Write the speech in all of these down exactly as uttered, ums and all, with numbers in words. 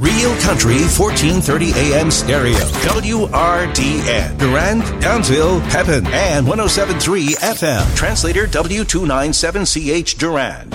Real Country fourteen thirty A M stereo. W R D N. Durand, Downsville, Pepin, and one oh seven point three F M. Translator W two ninety-seven C H Durand.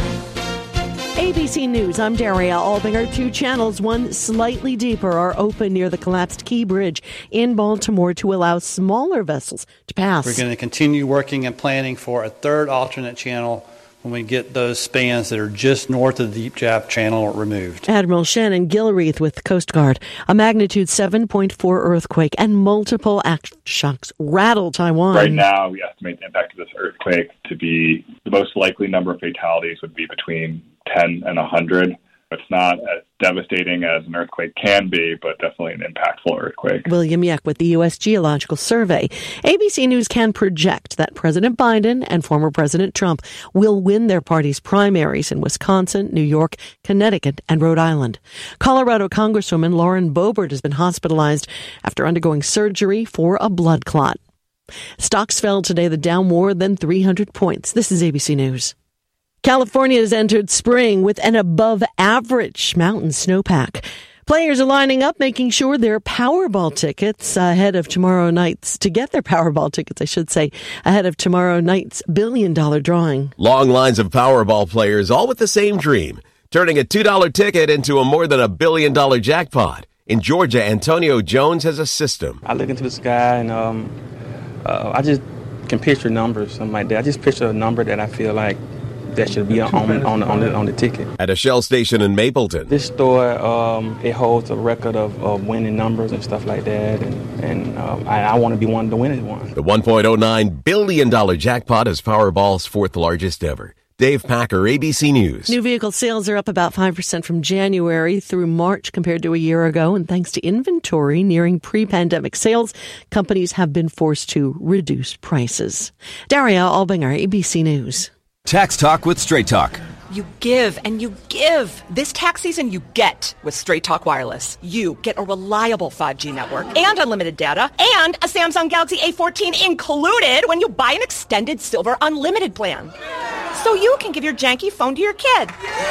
A B C News, I'm Daria Albinger. Two channels, one slightly deeper, are open near the collapsed Key Bridge in Baltimore to allow smaller vessels to pass. We're going to continue working and planning for a third alternate channel when we get those spans that are just north of the Deep Jap Channel removed. Admiral Shannon Gilreath with Coast Guard. A magnitude seven point four earthquake and multiple aftershocks rattle Taiwan. Right now, we estimate the impact of this earthquake to be the most likely number of fatalities would be between ten and one hundred. It's not as devastating as an earthquake can be, but definitely an impactful earthquake. William Yeck with the U S Geological Survey. A B C News can project that President Biden and former President Trump will win their party's primaries in Wisconsin, New York, Connecticut, and Rhode Island. Colorado Congresswoman Lauren Boebert has been hospitalized after undergoing surgery for a blood clot. Stocks fell today, the Dow more than three hundred points. This is A B C News. California has entered spring with an above-average mountain snowpack. Players are lining up, making sure their Powerball tickets ahead of tomorrow night's, to get their Powerball tickets, I should say, ahead of tomorrow night's billion-dollar drawing. Long lines of Powerball players, all with the same dream, turning a two dollar ticket into a more than a billion-dollar jackpot. In Georgia, Antonio Jones has a system. I look into the sky, and um, uh, I just can picture numbers, something like that. I just picture a number that I feel like that should be on on, on, on, the, on the ticket. At a Shell station in Mapleton. This store, um, it holds a record of, of winning numbers and stuff like that, and, and um, I, I want to be one of the winners one. The one point oh nine billion dollars jackpot is Powerball's fourth largest ever. Dave Packer, A B C News. New vehicle sales are up about five percent from January through March compared to a year ago, and thanks to inventory nearing pre-pandemic sales, companies have been forced to reduce prices. Daria Albinger, A B C News. Tax Talk with Straight Talk. You give and you give. This tax season, you get with Straight Talk Wireless. You get a reliable five G network and unlimited data and a Samsung Galaxy A fourteen included when you buy an extended Silver Unlimited plan. So you can give your janky phone to your kid.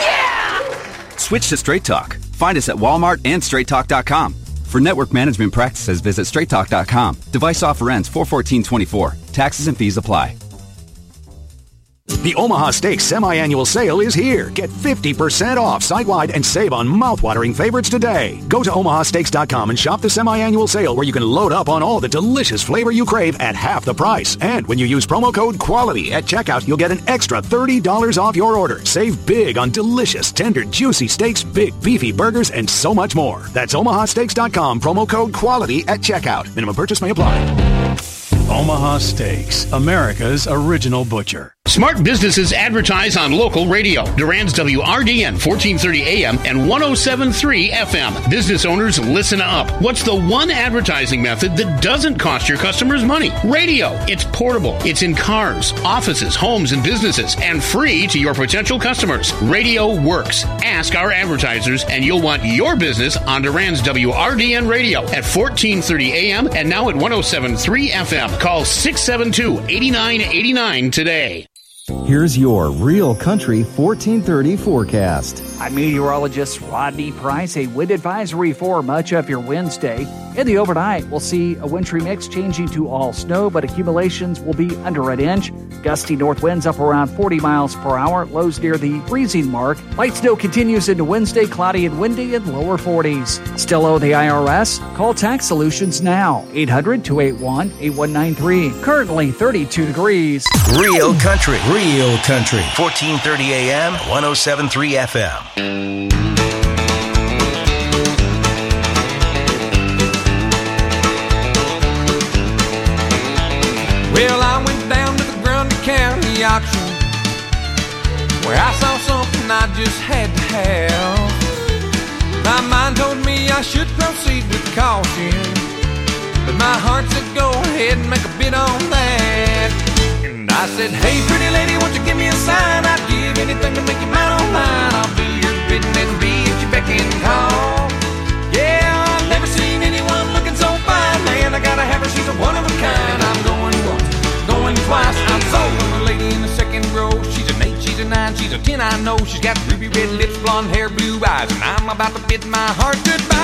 Yeah! Switch to Straight Talk. Find us at Walmart and straight talk dot com. For network management practices, visit straight talk dot com. Device offer ends four fourteen twenty-four. Taxes and fees apply. The Omaha Steaks semi-annual sale is here. Get fifty percent off site-wide and save on mouth-watering favorites today. Go to omaha steaks dot com and shop the semi-annual sale where you can load up on all the delicious flavor you crave at half the price. And when you use promo code QUALITY at checkout, you'll get an extra thirty dollars off your order. Save big on delicious, tender, juicy steaks, big, beefy burgers, and so much more. That's omaha steaks dot com, promo code QUALITY at checkout. Minimum purchase may apply. Omaha Steaks, America's original butcher. Smart businesses advertise on local radio. Durand's W R D N fourteen thirty A M and one oh seven point three F M. Business owners, listen up. What's the one advertising method that doesn't cost your customers money? Radio. It's portable. It's in cars, offices, homes, and businesses, and free to your potential customers. Radio works. Ask our advertisers, and you'll want your business on Durand's W R D N radio at fourteen thirty A M and now at one oh seven point three F M. Call six seven two, eight nine eight nine today. Here's your Real Country fourteen thirty forecast. I'm meteorologist Rodney Price. A wind advisory for much of your Wednesday. In the overnight, we'll see a wintry mix changing to all snow, but accumulations will be under an inch. Gusty north winds up around forty miles per hour, lows near the freezing mark. Light snow continues into Wednesday, cloudy and windy in lower forties. Still owe the I R S? Call Tax Solutions now. eight hundred, two eight one, eight one nine three. Currently thirty-two degrees. Real Country. Real Country. fourteen thirty A M, one oh seven point three F M. Well, I went down to the Grundy County auction where I saw something I just had to have. My mind told me I should proceed with caution, but my heart said go ahead and make a bid on that. And I said, hey, pretty lady, won't you give me a sign? I'd give anything to make you mine on mine. I'll do your bidding and be at your beck and call. Yeah, I've never seen anyone looking so fine. Man, I gotta have her, she's a one of a kind. I'm going once, going twice. I'm sold on the lady in the second row. She's an eight, she's a nine, she's a ten, I know. She's got ruby red lips, blonde hair, blue eyes. and I'm about to bid my heart goodbye.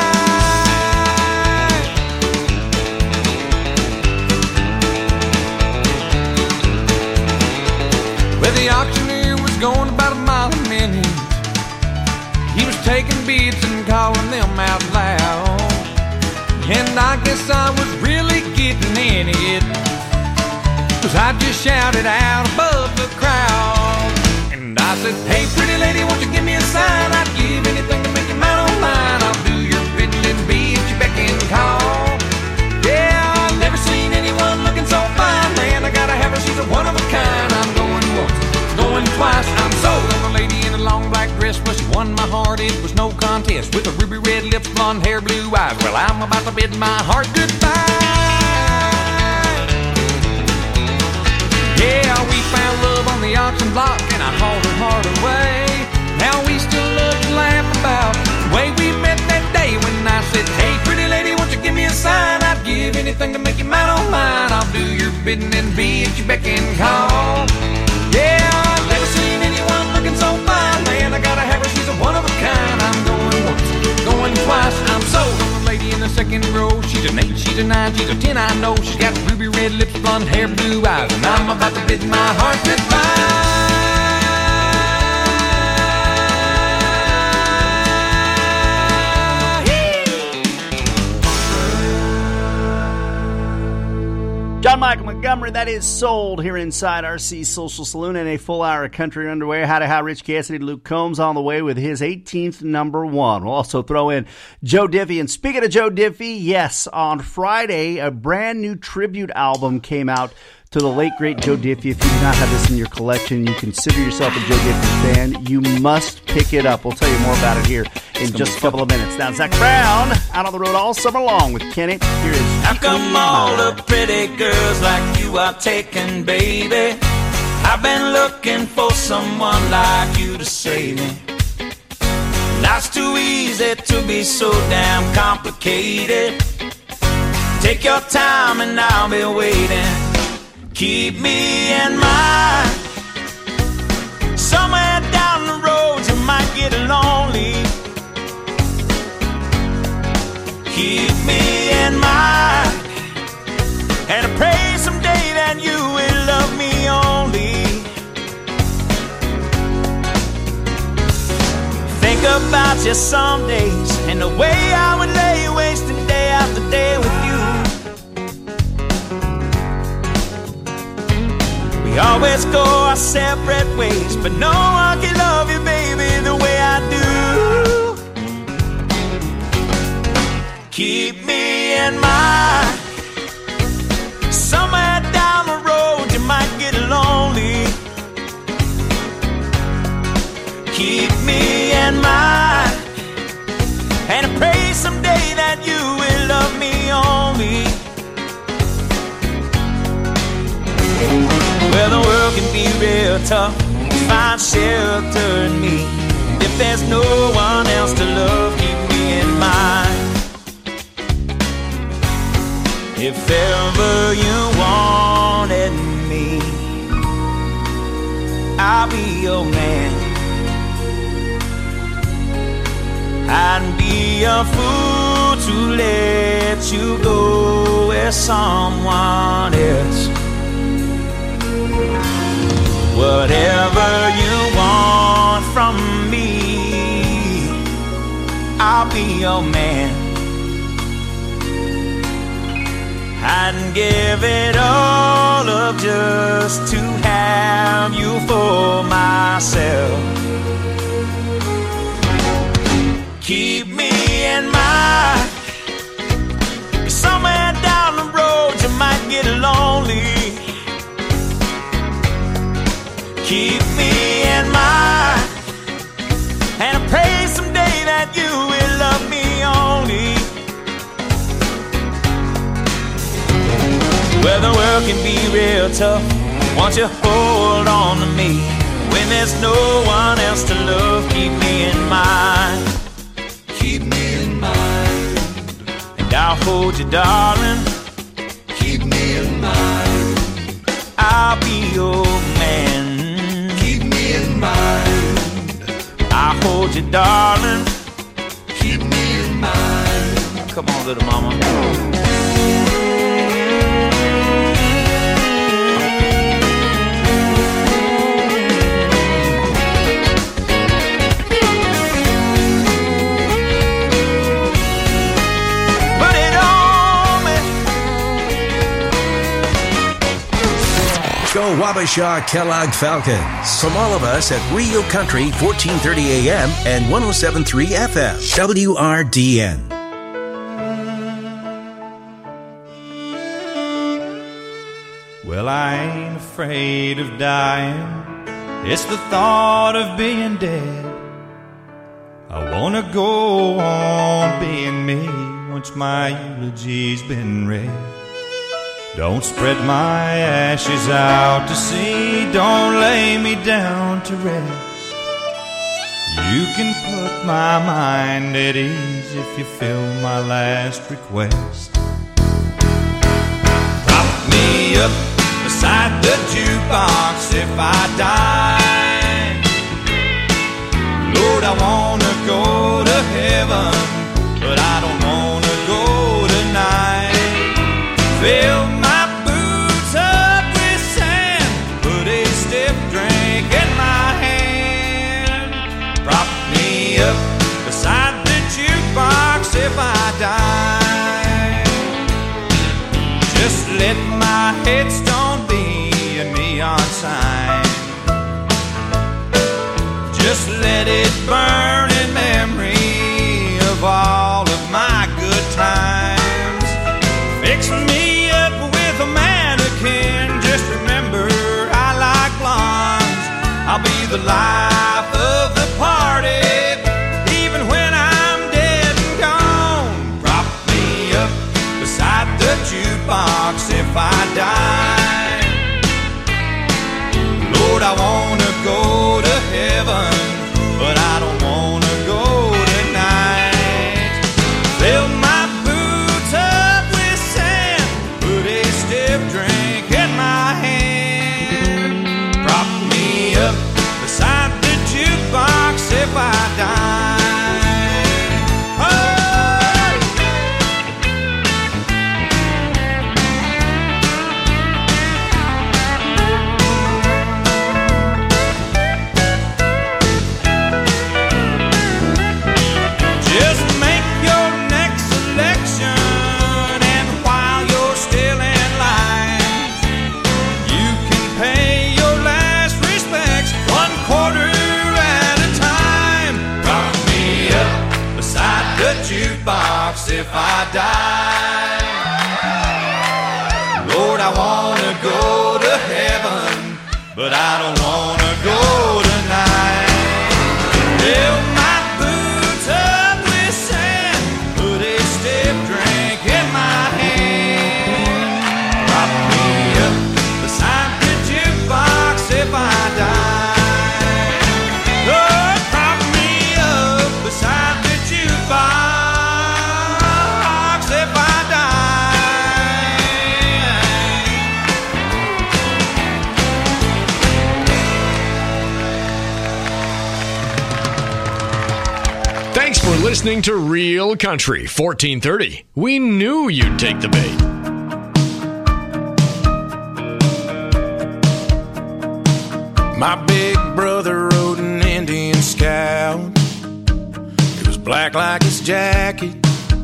Well, the auctioneer was going about a mile a minute. He was taking bids and calling them out loud. And I guess I was really getting in it, 'cause I just shouted out above the crowd. And I said, hey, pretty lady, won't you give me a sign? I'd give anything to make you mine on mine. I'll do your bidding and be at your beck and call. Yeah, I've never seen anyone looking so fine. Man, I gotta have her, she's a one of a kind. I'm going once, going twice. I'm sold on a lady in a long black dress. Well, she won my heart, it was no contest. With her ruby red lips, blonde hair, blue eyes. Well, I'm about to bid my heart goodbye. Yeah, we found love on the auction block, and I hauled her heart away. Now we still love to laugh about the way we met that day when I said, hey, pretty lady, won't you give me a sign? I'd give anything to make you mine on mine. I'll do your bidding and be at your beck and call. Yeah, I've never seen anyone looking so fine. Man, I gotta have her, she's a one of a kind. I'm going once, going twice. I'm sold on the lady in the second row. She's an eight, she's a nine, she's a ten, I know. She's got ruby red lips, blonde hair, blue eyes. And I'm about to bid my heart goodbye. John Michael Montgomery, that is Sold here inside R C Social Saloon, and a full hour of country underway. Howdy, how Rich Cassidy, Luke Combs on the way with his eighteenth number one. We'll also throw in Joe Diffie. And speaking of Joe Diffie, yes, on Friday, a brand new tribute album came out to the late, great Joe Diffie. If you do not have this in your collection, you consider yourself a Joe Diffie fan, you must pick it up. We'll tell you more about it here in just a couple of minutes. Now, Zach Brown, out on the road all summer long with Kenny. Here is How come all the pretty girls like you are taken, baby? I've been looking for someone like you to save me. Life's too easy to be so damn complicated. Take your time and I'll be waiting. Keep me in mind. Somewhere down the road you might get lonely. Keep me in mind. And I pray someday that you will love me only. Think about you some days and the way I would lay wasting day after day with you. We always go our separate ways, but no one can love you, baby, the way I do. Keep me in mind. Somewhere down the road you might get lonely. Keep me in mind. And I pray someday that you will love me only. Well, the world can be real tough to find shelter in me. If there's no one else to love, keep me in mind. If ever you wanted me, I'll be your man. I'd be a fool to let you go with someone else. Whatever you want from me, I'll be your man. I'd give it all up just to have you for myself. Keep me in mind. Somewhere down the road you might get lonely. Keep me in mind. And I pray someday that you will love me only. Well, the world can be real tough. Won't you hold on to me? When there's no one else to love, keep me in mind. Keep me in mind. And I'll hold you, darling. Keep me in mind. I'll be your man. Keep me in mind. I'll hold you, darling. Come on, little mama. Go Wabasha Kellogg Falcons. From all of us at Real Country, fourteen thirty A M and one oh seven point three F M, W R D N. Well, I ain't afraid of dying. It's the thought of being dead. I wanna go on being me once my eulogy's been read. Don't spread my ashes out to sea. Don't lay me down to rest. You can put my mind at ease if you fill my last request. Prop me up beside the jukebox if I die. Lord, I wanna go to heaven, but I don't wanna go tonight. Fill my boots up with sand, put a stiff drink in my hand. Prop me up beside the jukebox if I die. Just let my headstone be a neon sign. Just let it burn in memory of all of my good times. Fix me up with a mannequin. Just remember I like blondes. I'll be the life of the party, even when I'm dead and gone. Prop me up beside the jukebox if I die. Lord, I wanna go to heaven, but I don't wanna go tonight. Fill my boots up with sand, put a stiff drink in my hand. Prop me up beside the jukebox if I die. If I die, Lord, I wanna go to heaven, but I don't wanna go tonight. Fill my boots up with sand, put a stiff drink in my hand. Prop me up beside the jukebox if I die. Lord, prop me up beside the jukebox. Thanks for listening to Real Country fourteen thirty. We knew you'd take the bait. My big brother rode an Indian Scout. It was black like his jacket,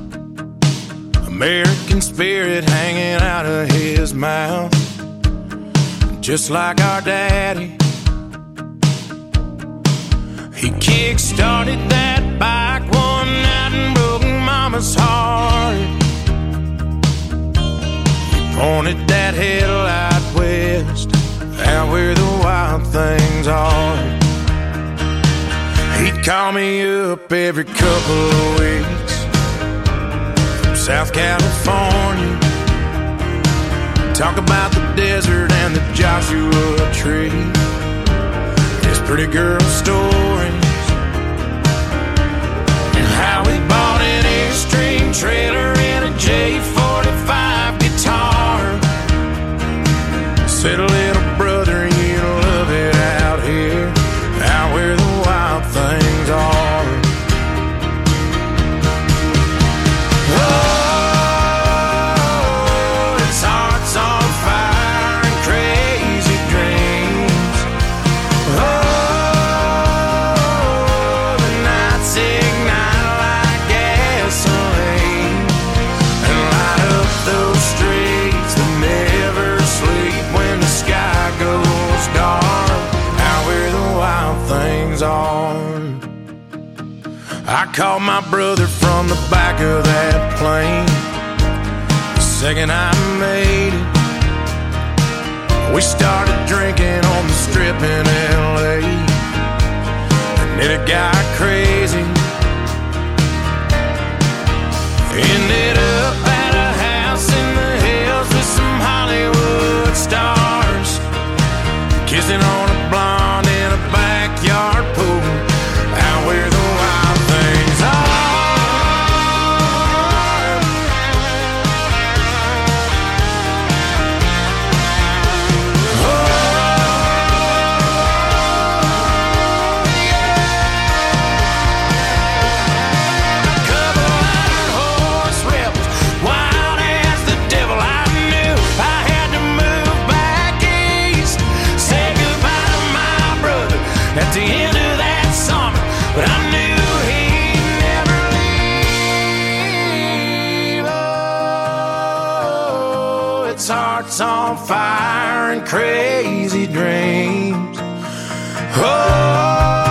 American spirit hanging out of his mouth, just like our daddy. He kick-started that bike one night and broke Mama's heart. He pointed that headlight west, out where the wild things are. He'd call me up every couple of weeks from South California, talk about the desert and the Joshua Tree, his pretty girl stories, and how he bought an Airstream trailer and a J forty-five guitar. Said, little brother, you love it out here, out where the wild things are. Oh, I called my brother from the back of that plane the second I made it. We started drinking on the strip in L A, and then it got crazy. Ended up at a house in the hills with some Hollywood stars, kissing on a blonde in a backyard pool, out where the wild things are. At the end of that summer, but I knew he'd never leave. Oh, it's hearts on fire and crazy dreams. Oh.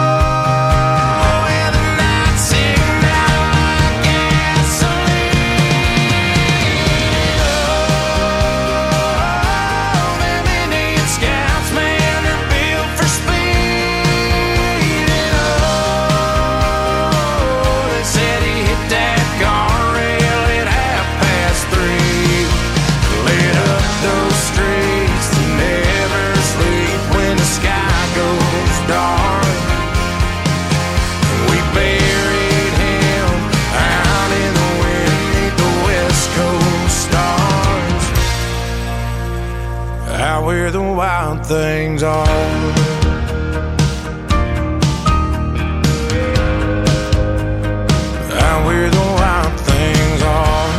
Where the wild things are. Out where the wild things are.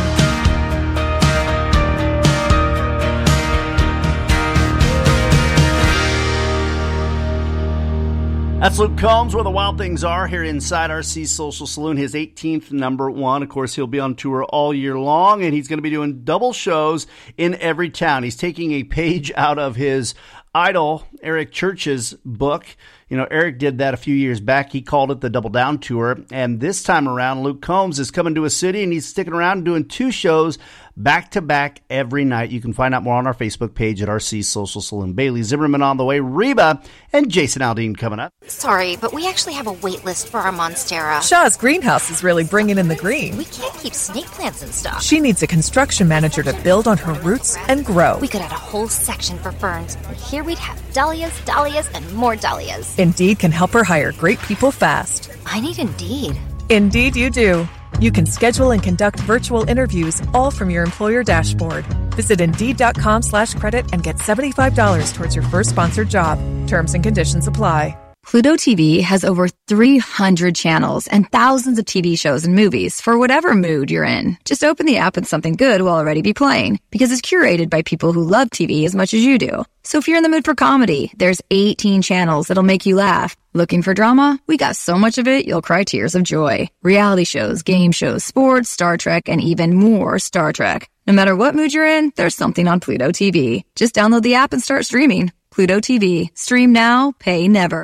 That's Luke Combs, Where the Wild Things Are, here inside R C Social Saloon, his eighteenth number one. Of course, he'll be on tour all year long, and he's going to be doing double shows in every town. He's taking a page out of his idol, Eric Church's book. You know, Eric did that a few years back. He called it the Double Down Tour. And this time around, Luke Combs is coming to a city, and he's sticking around and doing two shows back-to-back every night. You can find out more on our Facebook page at R C Social Saloon. Bailey Zimmerman on the way, Reba, and Jason Aldean coming up. Sorry, but we actually have a wait list for our Monstera. Shaw's greenhouse is really bringing in the green. We can't keep snake plants in stock. She needs a construction manager to build on her roots and grow. We could add a whole section for ferns, and here we'd have dahlias, dahlias, and more dahlias. Indeed can help her hire great people fast. I need Indeed. Indeed you do. You can schedule and conduct virtual interviews all from your employer dashboard. Visit Indeed.com slash credit and get seventy-five dollars towards your first sponsored job. Terms and conditions apply. Pluto T V has over three hundred channels and thousands of T V shows and movies for whatever mood you're in. Just open the app and something good will already be playing because it's curated by people who love T V as much as you do. So if you're in the mood for comedy, there's eighteen channels that'll make you laugh. Looking for drama? We got so much of it, you'll cry tears of joy. Reality shows, game shows, sports, Star Trek, and even more Star Trek. No matter what mood you're in, there's something on Pluto T V. Just download the app and start streaming. Pluto T V. Stream now, pay never.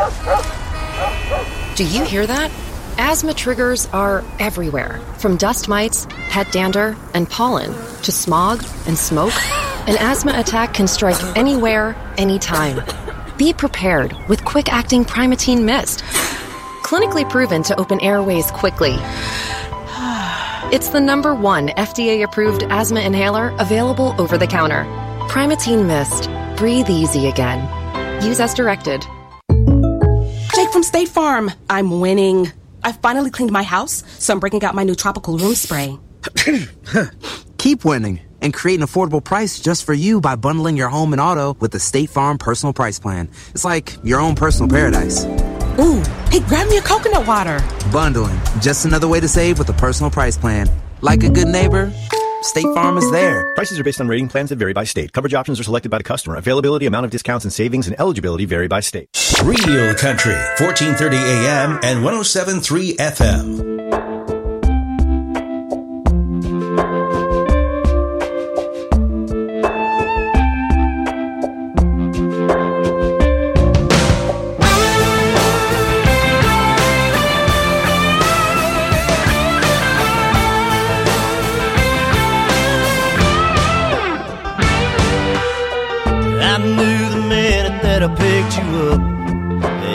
Do you hear that? Asthma triggers are everywhere. From dust mites, pet dander, and pollen, to smog and smoke. An asthma attack can strike anywhere, anytime. Be prepared with quick-acting Primatene Mist. Clinically proven to open airways quickly. It's the number one F D A-approved asthma inhaler available over the counter. Primatene Mist. Breathe easy again. Use as directed. Jake from State Farm. I'm winning. I've finally cleaned my house, so I'm breaking out my new tropical room spray. Keep winning and create an affordable price just for you by bundling your home and auto with the State Farm Personal Price Plan. It's like your own personal paradise. Ooh, hey, grab me a coconut water. Bundling, just another way to save with a personal price plan. Like a good neighbor, State Farm is there. Prices are based on rating plans that vary by state. Coverage options are selected by the customer. Availability, amount of discounts and savings, and eligibility vary by state. Real Country, fourteen thirty A M and one oh seven point three F M.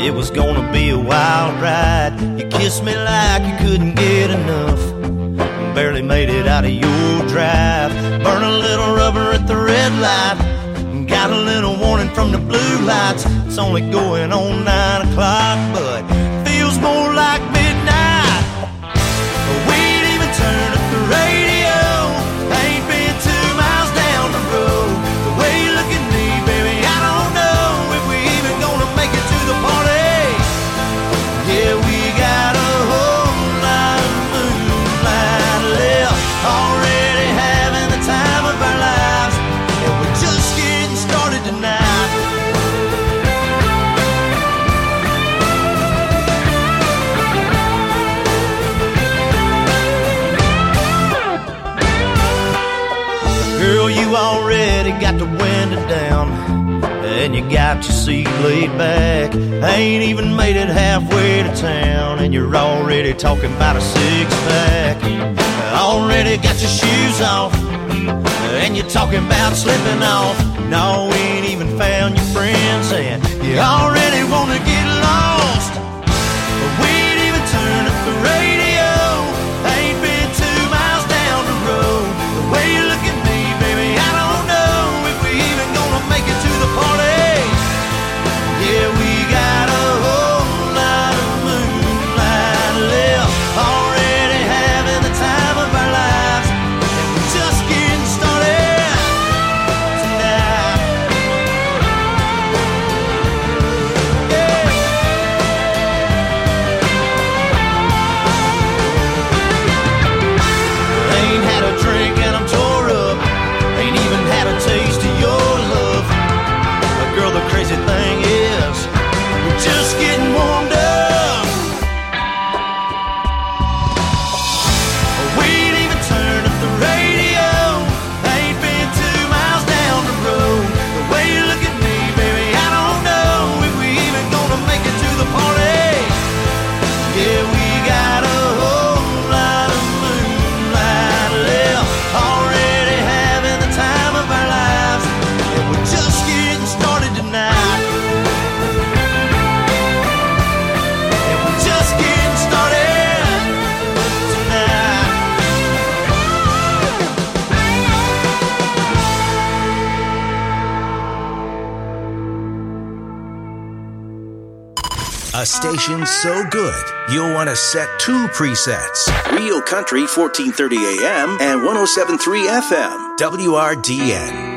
It was gonna be a wild ride. You kissed me like you couldn't get enough. Barely made it out of your drive. Burn a little rubber at the red light. Got a little warning from the blue lights. It's only going on nine o'clock, but feels more like midnight. We ain't even turned up the radio. Ain't been two miles down the road. The way you look at me, baby, I don't know if we even gonna make it to the party. Yeah, we got a whole lot of moonlight left, already having the time of our lives, and we're just getting started tonight. Girl, you already got the window down, and you got your seat laid back. Ain't even made it halfway to town, and you're already talking about a six-pack. Already got your shoes off, and you're talking about slipping off. No, we ain't even found your friends, and you already wanna get lost. But we ain't even turned up the radio. Ain't been two miles down the road. The way you look at me, baby, I don't know if we even gonna make it to the party. Yeah, we got a whole lot of moonlight left, already having the time of our lives, and we're just getting started tonight. Yeah. Ain't had a drink and I'm tore up. Ain't even had a taste of your love. But girl, the crazy thing is, we're just getting warmed up. We ain't even turned up the radio. Ain't been two miles down the road. The way you look at me, baby, I don't know if we even gonna make it to the party. Yeah, we got a whole lot of moonlight left, already having the time of our lives, and we're just getting started tonight. And we're just getting started tonight. A station so good, you'll want to set two presets. Real Country fourteen thirty A M and one oh seven point three F M, W R D N.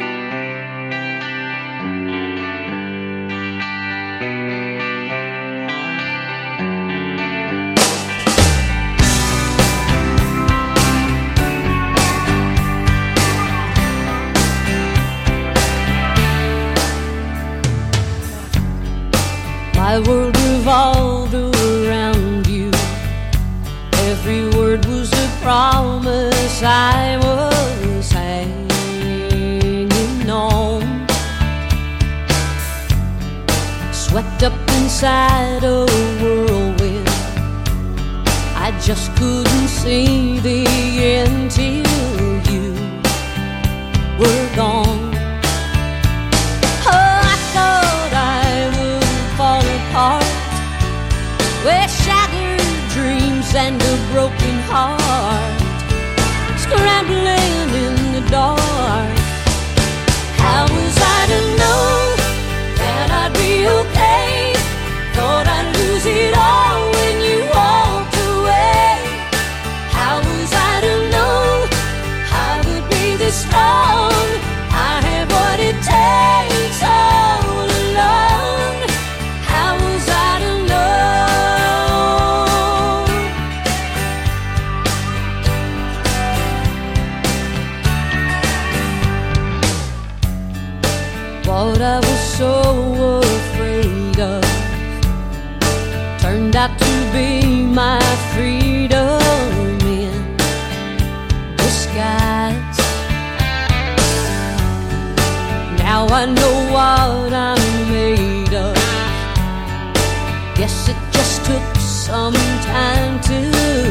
My world revolved around you. Every word was a promise I was hanging on. Swept up inside a whirlwind, I just couldn't see the end till you were gone. With shattered dreams and a broken heart, scrambling in the dark. How was I to know that I'd be okay? Thought I'd lose it all when you walked away. How was I to know I would be this strong? I have what it takes all along. How was I to know? What I was so afraid of turned out to be my freedom in disguise. Now I know what I'm made of. Guess it just took some time to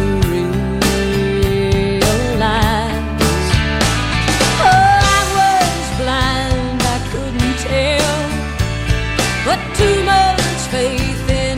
realize. Oh, I was blind, I couldn't tell, but too much faith in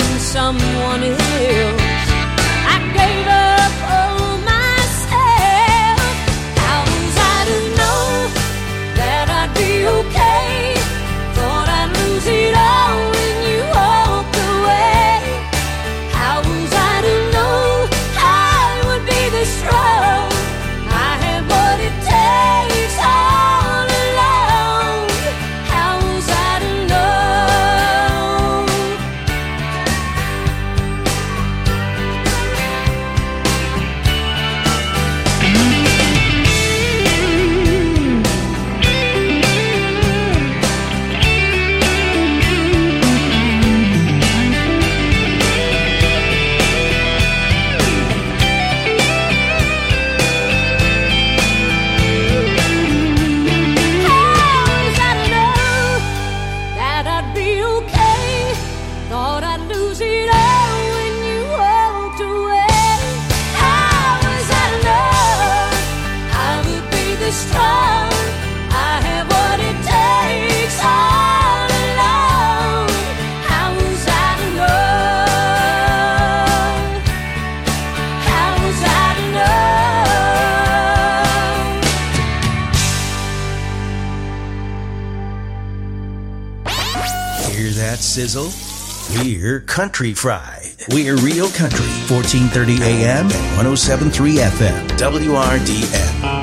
sizzle? We're Country Fried. We're Real Country, fourteen thirty A M and one oh seven point three F M, W R D N.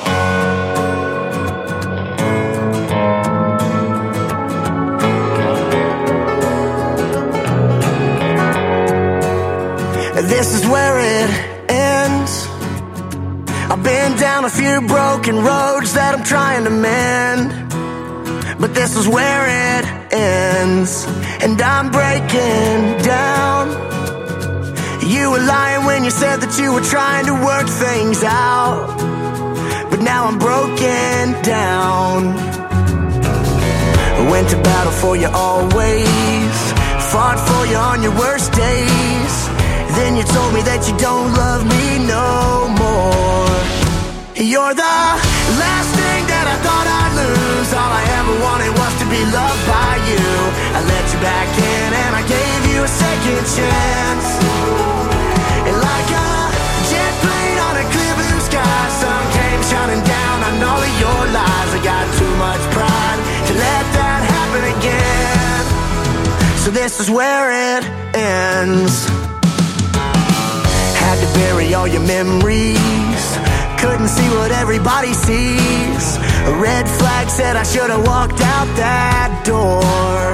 This is where it ends. I've been down a few broken roads that I'm trying to mend, but this is where it ends, and I'm breaking down. You were lying when you said that you were trying to work things out, but now I'm broken down. I went to battle for you always, fought for you on your worst days. Then you told me that you don't love me no more. You're the last thing that I thought I'd lose. All I ever wanted was to be loved by you. I let you back in and I gave you a second chance. And like a jet plane on a clear blue sky, sun came shining down on all of your lies. I got too much pride to let that happen again. So this is where it ends. Had to bury all your memories, couldn't see what everybody sees. A red flag said I should have walked out that door.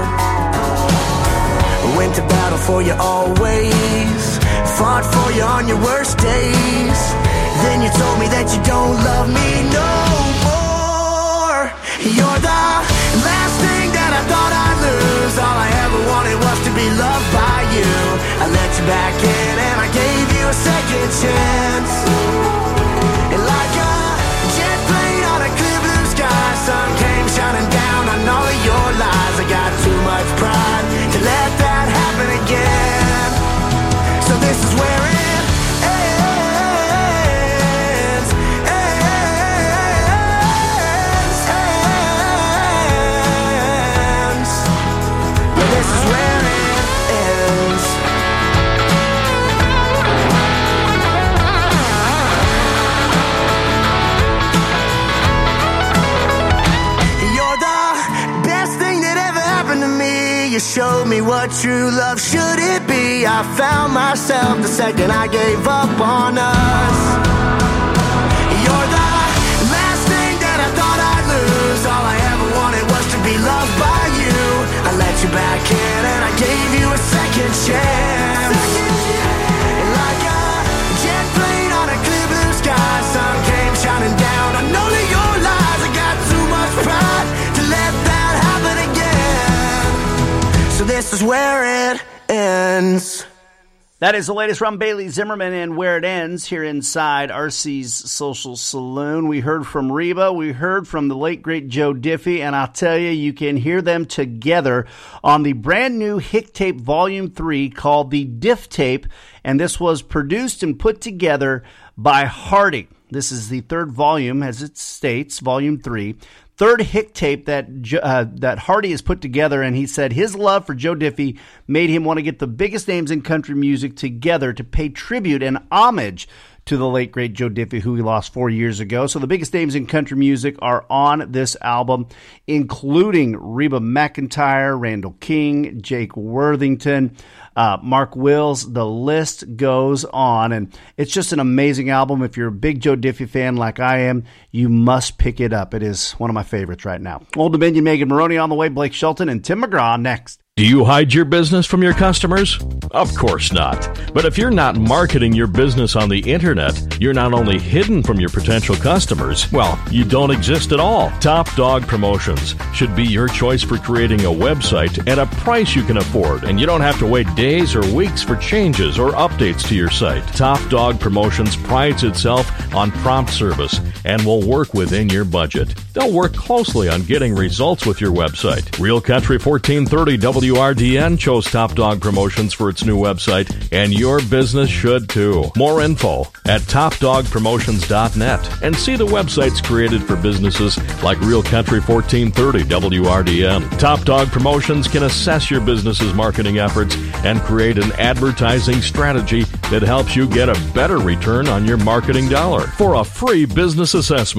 Went to battle for you always, fought for you on your worst days. Then you told me that you don't love me no more. You're the last thing that I thought I'd lose. All I ever wanted was to be loved by you. I let you back in and I gave you a second chance. And like a jet plane on a clear blue sky, sun came shining down on all of your lies. I got too much pride to let that happen again. So this is where it ends, ends, ends. Yeah, this is where it ends. You showed me what true love should it be. I found myself the second I gave up on us. You're the last thing that I thought I'd lose. All I ever wanted was to be loved by you. I let you back in and I gave you a second chance. And like a jet plane on a clear blue sky, sun came shining down on all of your lies. I got too much pride to let that happen again. So this is where it ends. That is the latest from Bailey Zimmerman and Where It Ends here inside R C's Social Saloon. We heard from Reba, we heard from the late, great Joe Diffie, and I'll tell you, you can hear them together on the brand new Hick Tape Volume three called the Diff Tape, and this was produced and put together by Hardy. This is the third volume, as it states, Volume three. Third Hick tape that uh, that Hardy has put together, and he said his love for Joe Diffie made him want to get the biggest names in country music together to pay tribute and homage to the late, great Joe Diffie, who he lost four years ago. So the biggest names in country music are on this album, including Reba McEntire, Randall King, Jake Worthington, uh, Mark Wills. The list goes on, and it's just an amazing album. If you're a big Joe Diffie fan like I am, you must pick it up. It is one of my favorites right now. Old Dominion, Megan Maroney on the way, Blake Shelton, and Tim McGraw next. Do you hide your business from your customers? Of course not. But if you're not marketing your business on the internet, you're not only hidden from your potential customers, well, you don't exist at all. Top Dog Promotions should be your choice for creating a website at a price you can afford, and you don't have to wait days or weeks for changes or updates to your site. Top Dog Promotions prides itself on prompt service and will work within your budget. They'll work closely on getting results with your website. Real Country fourteen thirty W R D N chose Top Dog Promotions for its new website, and your business should too. More info at top dog promotions dot net, and see the websites created for businesses like Real Country fourteen thirty W R D N. Top Dog Promotions can assess your business's marketing efforts and create an advertising strategy that helps you get a better return on your marketing dollar. For a free business assessment, contact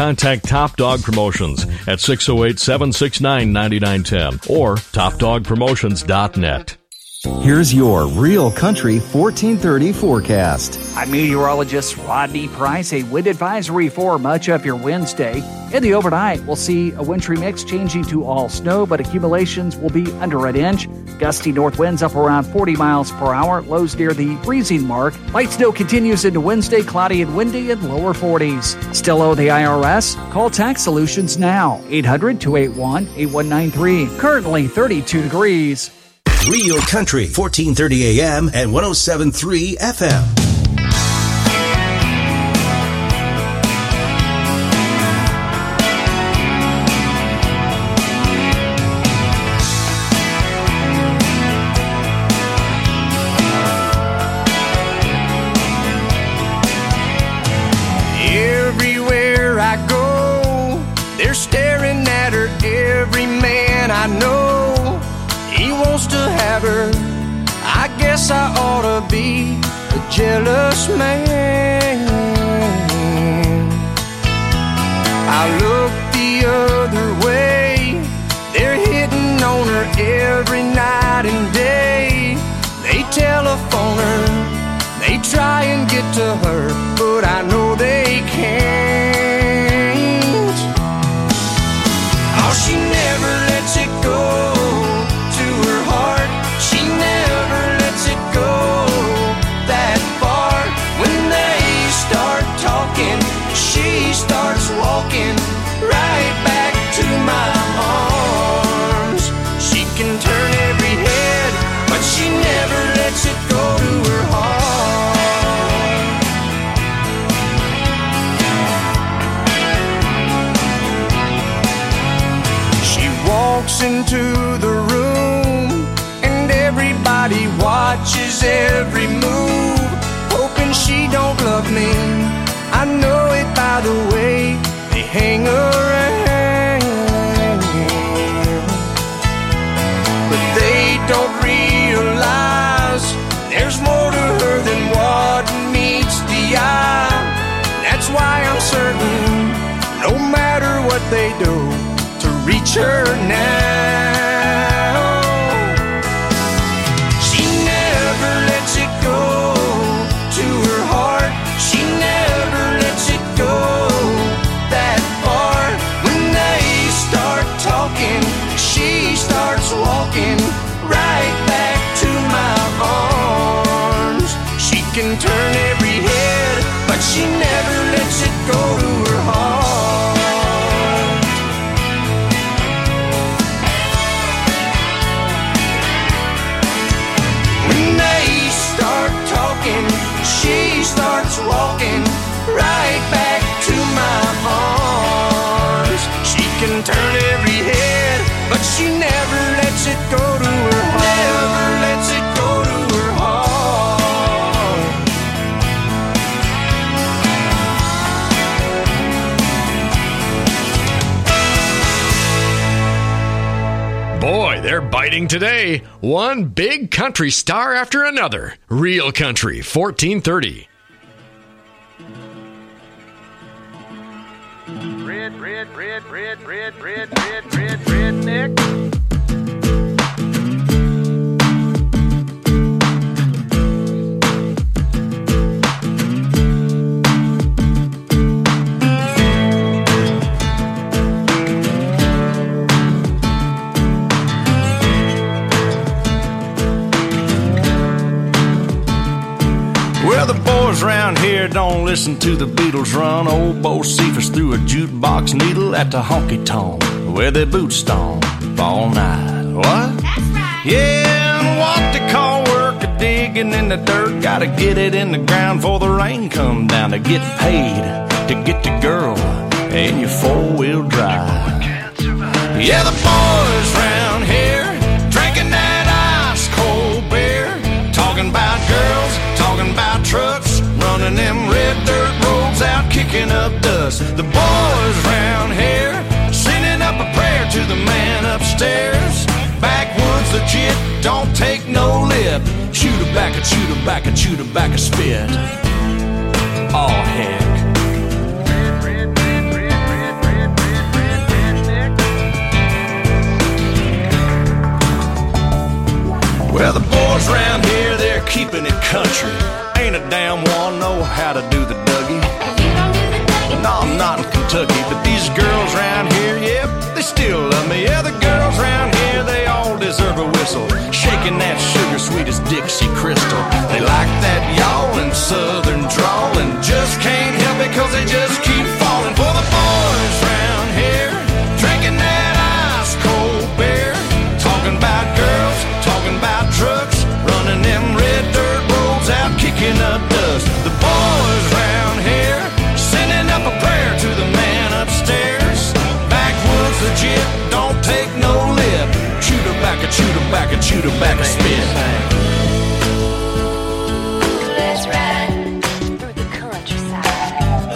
contact Top Dog Promotions at six oh eight, seven six nine, nine nine one zero or top dog promotions dot net. Here's your Real Country fourteen thirty forecast. I'm meteorologist Rodney Price. A wind advisory for much of your Wednesday. In the overnight, we'll see a wintry mix changing to all snow, but accumulations will be under an inch. Gusty north winds up around forty miles per hour, lows near the freezing mark. Light snow continues into Wednesday, cloudy and windy in lower forties. Still owe the I R S? Call Tax Solutions now, eight hundred, two eight one, eight one nine three. Currently thirty-two degrees. Real Country, fourteen thirty A M and one oh seven point three F M. Everywhere I go, they're staring at her. Every man I know, he wants to have her. I guess I ought to be a jealous man. I look the other way, they're hitting on her every night and day. They telephone her, they try and get to her, but I know they can't. Oh, she never lets it go. She starts walking right back to my arms. She can turn every head, but she never lets it go to her heart. She walks into the room and everybody watches every move, hoping she don't love me. I know it by the way they hang around, but they don't realize there's more to her than what meets the eye. That's why I'm certain, no matter what they do, to reach her now. She never lets it go to her heart. She never lets it go that far. When they start talking, she starts walking right back to my arms. She can turn every head, but she never lets it go to her heart. When they start talking, she starts walking right back to my arms. She can turn every head, but she never lets it go to her heart. Never lets it go to her heart. Boy, they're biting today. One big country star after another. Real Country, fourteen thirty. Red, red, red, red, red, red, red, red, redneck. Well, the boys around here don't listen to the Beatles run. Old Bo Cephas threw a jukebox needle at the honky-tonk where they boot stomp all night. What? That's right. Yeah, and what they call work a digging in the dirt. Gotta get it in the ground before the rain come down to get paid to get the girl in your four-wheel drive. Yeah, the boys around here drinking that ice-cold beer, talking about girls, talking about trucks, running them red dirt roads out, kicking up dust. The boys around here sending up a prayer to the man upstairs. Backwoods legit, don't take no lip. Chew tobacco, chew tobacco, chew tobacco, spit. Oh heck. gotta do the Dougie. No, I'm not in Kentucky, but these girls around here, yep, they still love me. Yeah, the girls around here, they all deserve a whistle. Shaking that sugar sweet as Dixie Crystal. They like that yawling southern drawl and just can't help it cause they just keep falling for the boys around here. Drinking that ice cold beer. Talking about girls, talking about trucks. Running them red dirt roads out, kicking up dust. The boys around here sending up a prayer to the man upstairs. Backwoods legit, don't take no lip. Chew tobacco, chew tobacco, chew tobacco, spit. Let's ride through the countryside.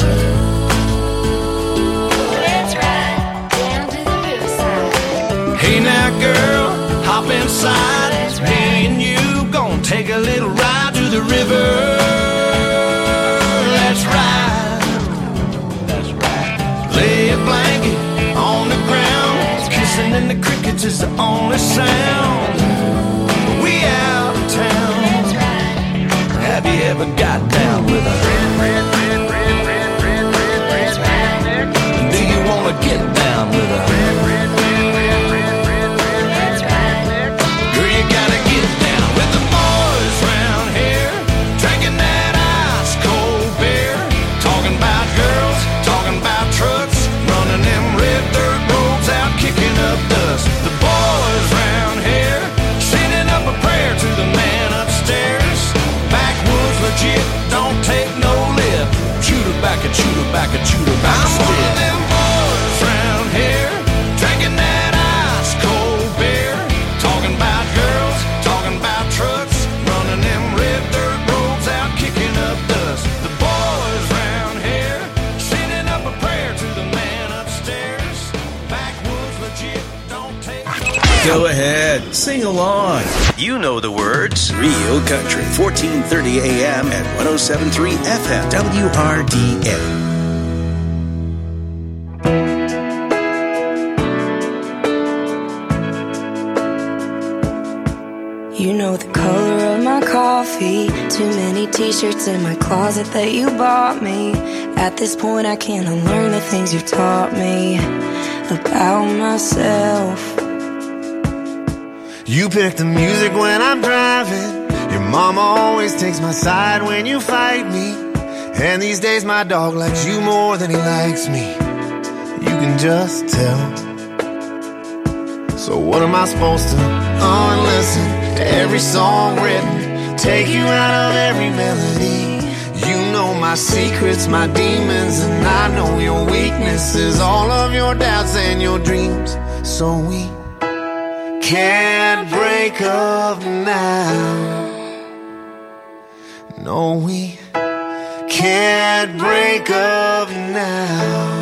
Let's ride down to the riverside. Hey now girl, hop inside. Me and you gon' take a little ride to the river. Let's ride. That's right. Lay a blanket on the ground. Kissing in the crickets is the only sound. We out of town. Have you ever got down with a do you wanna get down with a girl, you gotta get down with the boys round here. Drinking that ice cold beer. Talking about girls, talking about trucks. Running them red dirt roads out, kicking up dust. The boys round here sending up a prayer to the man upstairs. Backwoods legit, don't take no lip. Chew tobacco, chew tobacco, chew tobacco. I'm one of them boys round here. Drinking that ice cold beer. Talking about girls, talking about trucks. Running them red dirt roads out, kicking up dust. The boys round here sending up a prayer to the man upstairs. Backwoods legit, don't take no. Go ahead, sing along. You know the words. Real Country, fourteen thirty A M at one oh seven point three F M, W R D N. You know the color of my coffee. Too many t-shirts in my closet that you bought me. At this point I can't unlearn the things you've taught me about myself. You pick the music when I'm driving. Your mama always takes my side when you fight me. And these days my dog likes you more than he likes me. You can just tell. So what am I supposed to unlisten to every song written, take you out of every melody? You know my secrets, my demons, and I know your weaknesses, all of your doubts and your dreams. So we can't break up now. No, we can't break up now.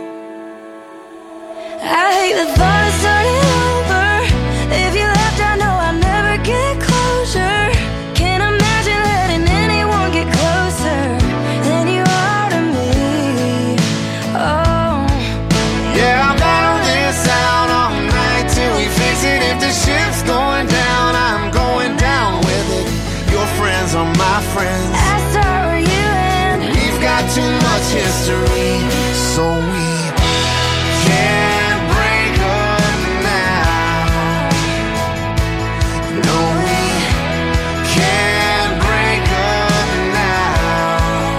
I hate the thought of starting over. If you left, I know I'll never get closure. Can't imagine letting anyone get closer than you are to me. Oh, yeah, I'll battle this out all night till we fix it. If the ship's going down, I'm going down with it. Your friends are my friends. I start where you end. We've got too much history, so we can't break up now. No, we can't break up now.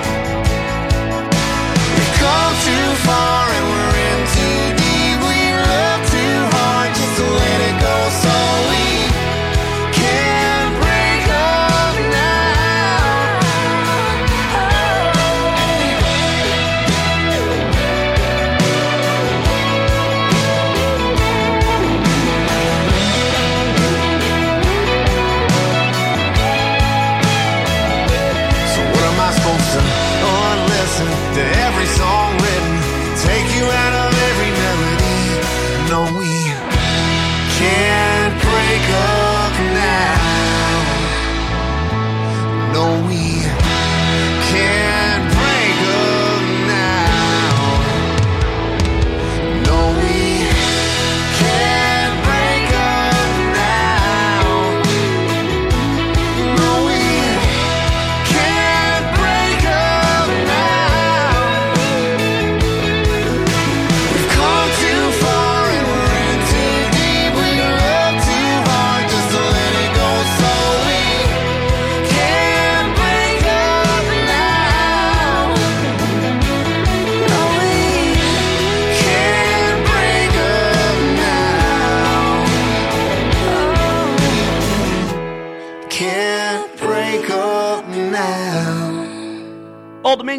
We've come too far and we're in too deep. We love too hard just to let it go. So we can't break up now. So what am I supposed to unlisten to every song written, take you out of every melody? No, we can't break up now. No, we can't break up now. No, we can't break up now. No, we can't break up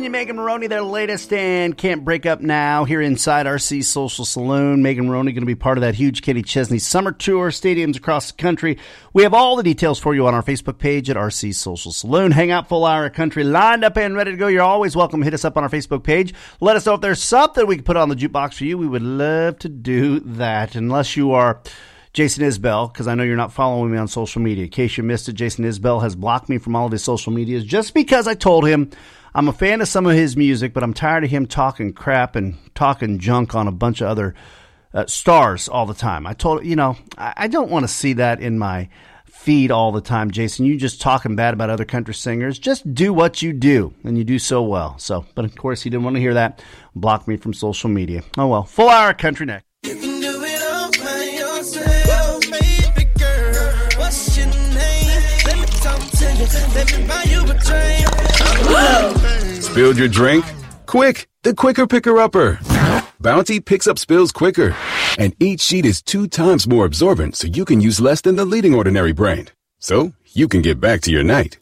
Megan Maroney, their latest and Can't Break Up Now here inside R C Social Saloon. Megan Maroney going to be part of that huge Kenny Chesney summer tour, stadiums across the country. We have all the details for you on our Facebook page at R C Social Saloon. Hang out, full hour of country lined up and ready to go. You're always welcome. Hit us up on our Facebook page. Let us know if there's something we can put on the jukebox for you. We would love to do that. Unless you are Jason Isbell, because I know you're not following me on social media. In case you missed it, Jason Isbell has blocked me from all of his social medias just because I told him I'm a fan of some of his music, but I'm tired of him talking crap and talking junk on a bunch of other uh, stars all the time. I told, you know, I, I don't want to see that in my feed all the time, Jason. You just talking bad about other country singers. Just do what you do, and you do so well. So, but of course, he didn't want to hear that. Blocked me from social media. Oh, well. Full hour of country next. You can do it all by yourself, baby girl. What's your name? Let me talk to you. Let me buy you a drink. Spilled your drink? Quick, the quicker picker-upper. Bounty picks up spills quicker. And each sheet is two times more absorbent, so you can use less than the leading ordinary brand. So you can get back to your night.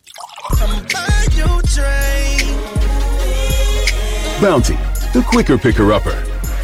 Bounty, the quicker picker-upper.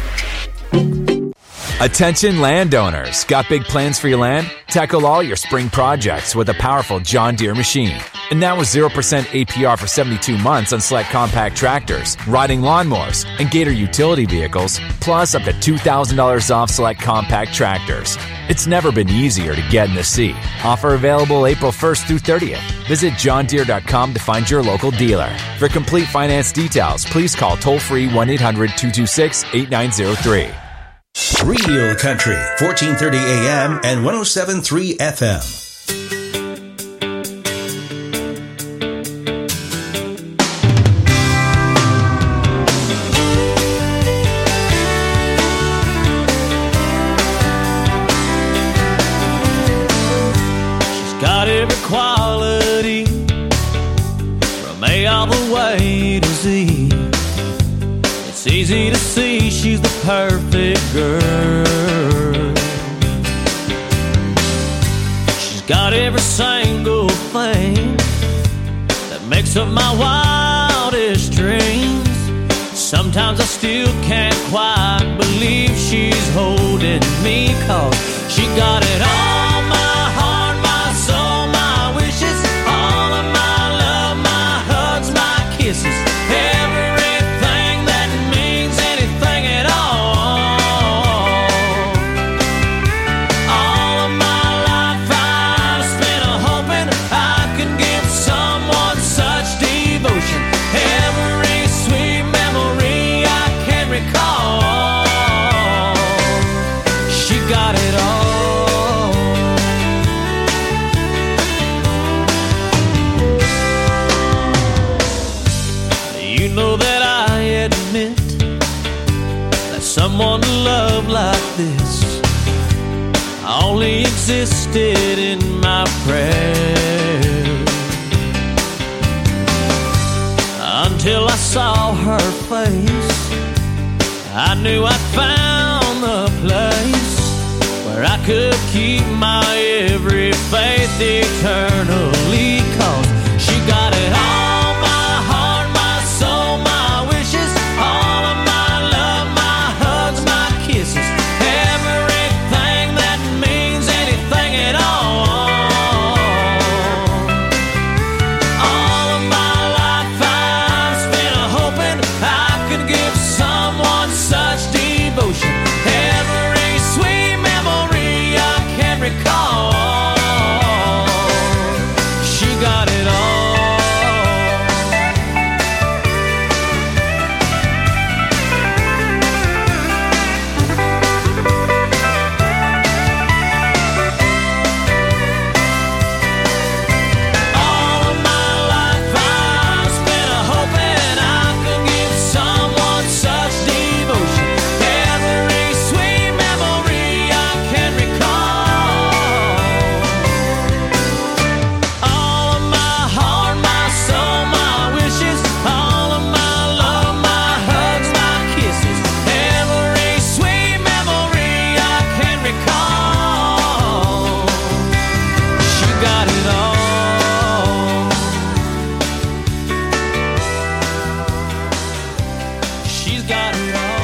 Attention landowners. Got big plans for your land? Tackle all your spring projects with a powerful John Deere machine. And now with zero percent A P R for seventy-two months on select compact tractors, riding lawnmowers, and Gator utility vehicles, plus up to two thousand dollars off select compact tractors. It's never been easier to get in the seat. Offer available April first through thirtieth. Visit john deere dot com to find your local dealer. For complete finance details, please call toll-free one eight hundred two two six eight nine zero three. Real Country, fourteen thirty A M and one oh seven point three F M. She's got every quality from A all the way to Z. It's easy to see she's the perfect girl. She's got every single thing that makes up my wildest dreams. Sometimes I still can't quite believe she's holding me, 'cause she got it all, my heart, my soul, my wishes, all of my love, my hugs, my kisses, everything that means anything at all. All of my life I've spent hoping I could give someone such devotion. Every sweet memory I can recall, she got it all. You know that I admit that someone to love like this only existed in my prayers, until I saw her face. I knew I'd found the place where I could keep my every faith eternally, 'cause she got it all, my heart, my soul, my wishes, all of my love, my hugs, my kisses, everything that means anything at all. All of my life I've spent hoping I could give someone such devotion. Every sweet memory I can recall, she got it all. she's got it all.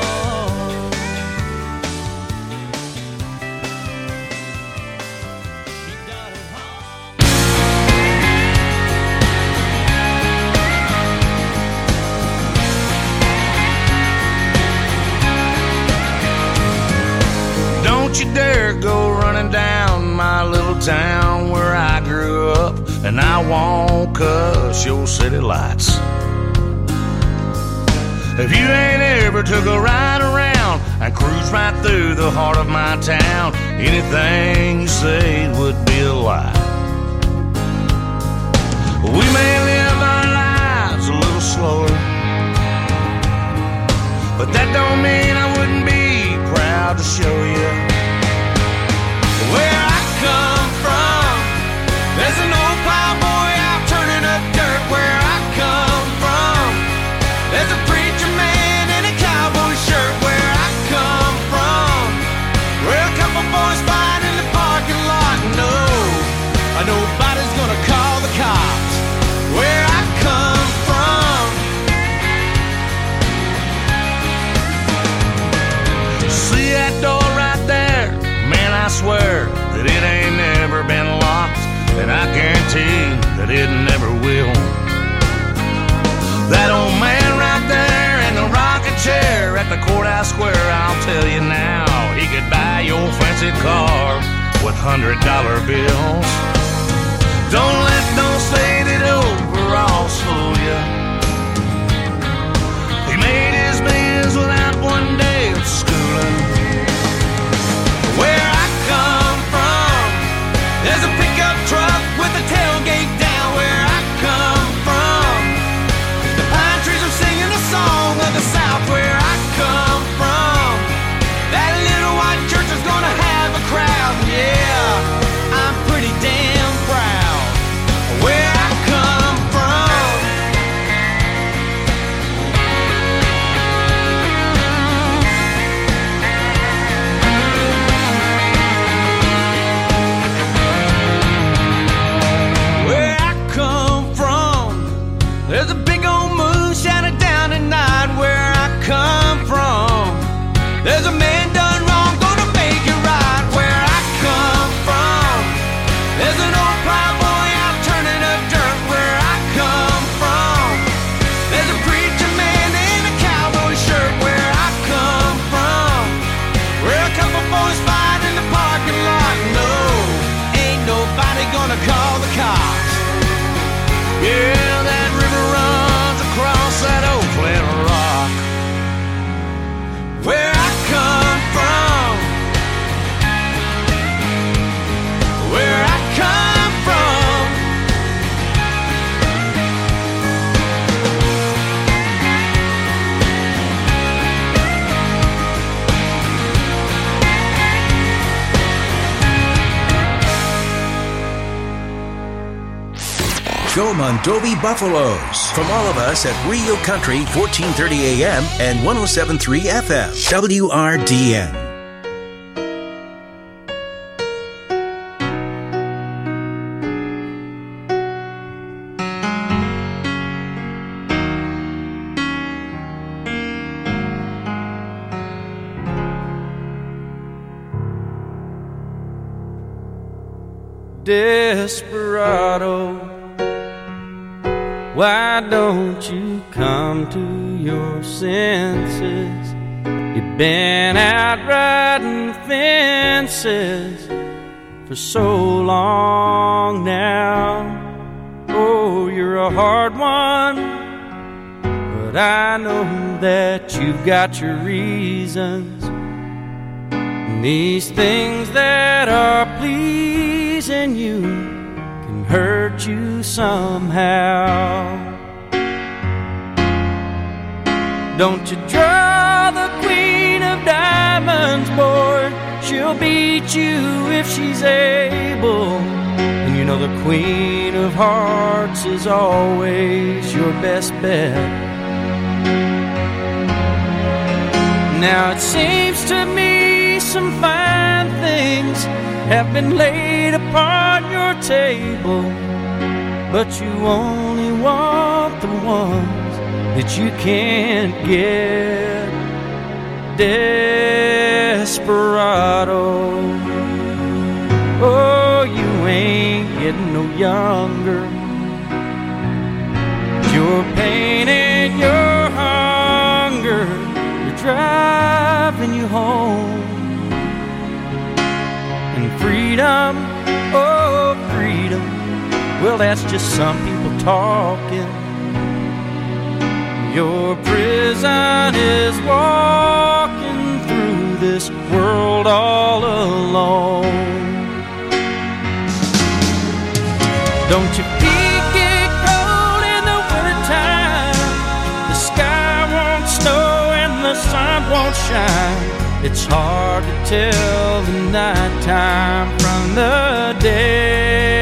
Don't you dare go running down my little town where I grew up, and I won't cuss your city lights. If you ain't ever took a ride around and cruised right through the heart of my town, anything you say would be a lie. We may live our lives a little slower, but that don't mean I wouldn't be proud to show you where I come from. There's an old plowboy out turning up dirt where I come from. There's a preacher man in a cowboy shirt where I come from. Where a couple boys fight in the parking lot. No, nobody's gonna call the cops where I come from. See that door right there? Man, I swear that it ain't never been locked, and I guarantee that it never will. That old man right there in the rocking chair at the courthouse square, I'll tell you now, he could buy your fancy car with hundred dollar bills. Don't let those faded overalls fool you. He made his millions without one day of schooling. Where I come from, there's a pickup truck with a tailgate down where I come from. The pine trees are singing a song of the South where I come from. That little white church is gonna have a crowd. Yeah, I'm pretty damn proud where I come from. Where I come from, there's a big old moon shining down at night where I come from. There's a man done wrong, gonna make it right where I come from. There's an old plowboy out turning up dirt where I come from. There's a preacher man in a cowboy shirt where I come from. Where a couple boys fight in the parking lot. No, ain't nobody gonna call the cops. Yeah, that river runs across that old flat rock. Where I come from, where I come from. Joe Mondovi Buffaloes. From all of us at Rio Country, fourteen thirty A M and one oh seven point three F M, W R D N. Desperado, why don't you come to your senses? You've been out riding fences for so long now. Oh, you're a hard one, but I know that you've got your reasons. And these things that are pleasing you can hurt you somehow. Don't you draw the queen of diamonds, boy. She'll beat you if she's able. And you know the queen of hearts is always your best bet. Now it seems to me some fine things have been laid upon your table, but you only want the ones that you can't get desperado. Oh, you ain't getting no younger. Your pain and your hunger, you're driving you home. And freedom, oh freedom, well that's just some people talking. Your prison is walking through this world all alone. Don't your feet get cold in the wintertime? The sky won't snow and the sun won't shine. It's hard to tell the nighttime from the day.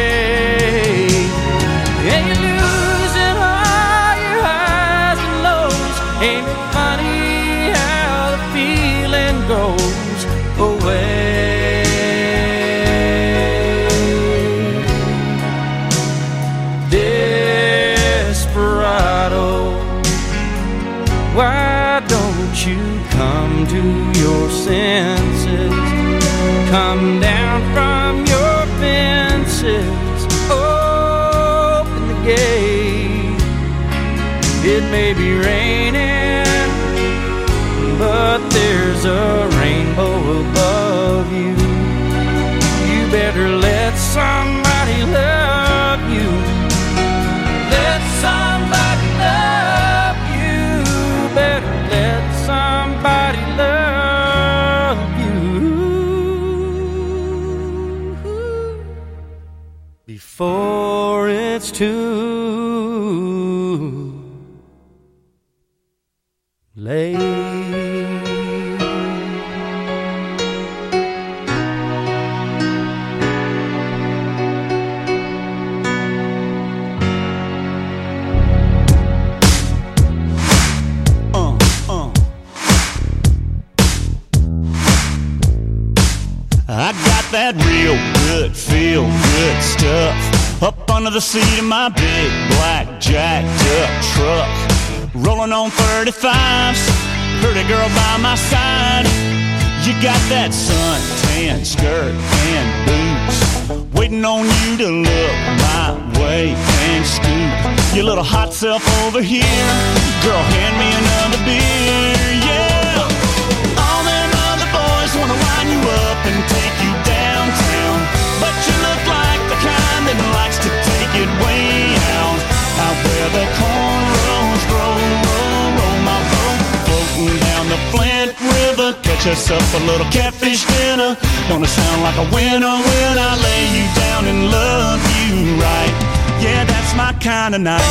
And you're losing all your highs and lows. Ain't it funny how the feeling goes away? Desperado, why don't you come to your senses? Come down from your fences. Open the gate. It may be raining, but there's a rainbow above you. You better let somebody love you. Let somebody love you. Better let somebody love you before it's too late. I got that real good, feel good stuff up under the seat of my big black jacked up truck. Rolling on thirty-fives, pretty girl by my side. You got that suntan skirt and boots, waiting on you to look my way and scoop your little hot self over here. Girl, hand me another beer, yeah. All them other boys wanna line you up and take you downtown, but you look like the kind that likes to take it way out, out where the cornrows grow. Roll, roll my boat, floating down the Flint River. Catch us up a little catfish dinner. Gonna sound like a winner when I lay you down and love you right. Yeah, that's my kind of night.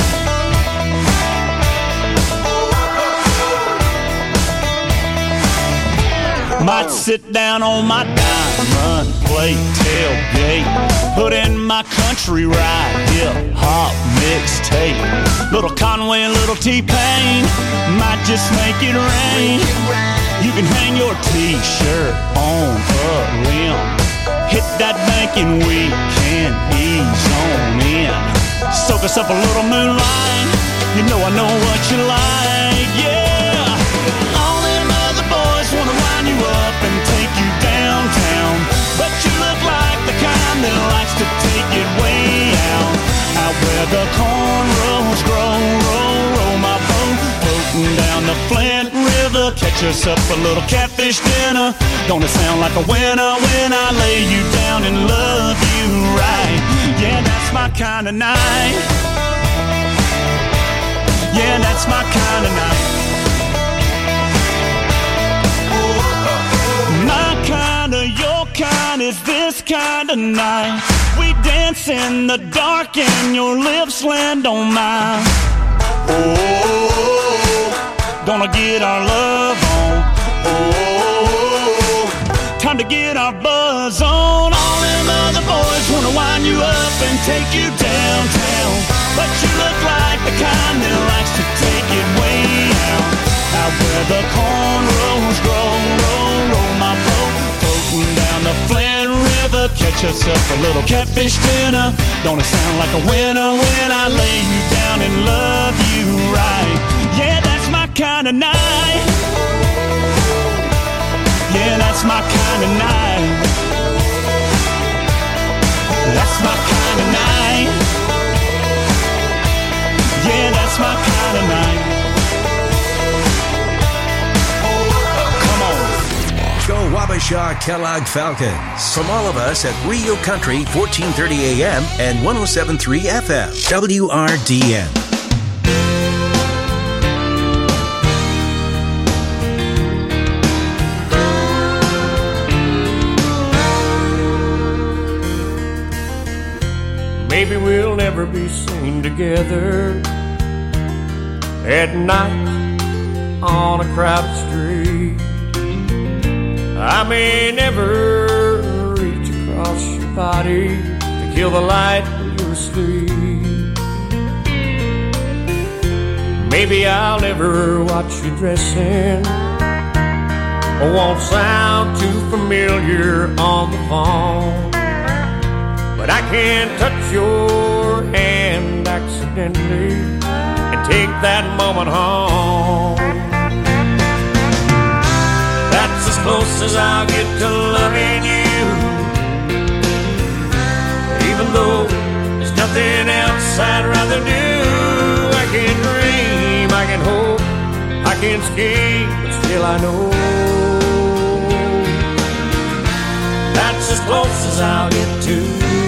Might sit down on my diamond plate tailgate, put in my country ride, hip hop mixtape. Little Conway and little T-Pain might just make it rain. You can hang your t-shirt on a limb, hit that bank and we can ease on in. Soak us up a little moonlight, you know I know what you like, yeah. Wanna line you up and take you downtown, but you look like the kind that likes to take it way out, out where the cornrows grow. Roll, roll my boat, floating down the Flint River. Catch us up a little catfish dinner. Gonna sound like a winner when I lay you down and love you right. Yeah, that's my kind of night. Yeah, that's my kind of night. My kind of, your kind is this kind of night. We dance in the dark and your lips land on mine. Oh, gonna get our love on. Oh, time to get our buzz on. All them other boys wanna wind you up and take you downtown, but you look like the kind that likes to take it way out, out where the cornrows grow. Roll, roll my boat, floating down the Flint River. Catch us up a little catfish dinner. Gonna sound like a winner when I lay you down and love you right. Yeah, that's my kind of night. Yeah, that's my kind of night. That's my kind of night. Yeah, that's my kind of night. Come on. Go Wabasha Kellogg Falcons. From all of us at Rio Country, fourteen thirty A M and one oh seven point three F M. W R D N. Maybe we'll never be seen together at night on a crowded street. I may never reach across your body to kill the light when you're asleep. Maybe I'll never watch you dressing, or won't sound too familiar on the phone. But I can touch your hand accidentally and take that moment home. That's as close as I'll get to loving you. Even though there's nothing else I'd rather do. I can dream, I can hope, I can scheme, but still I know that's as close as I'll get to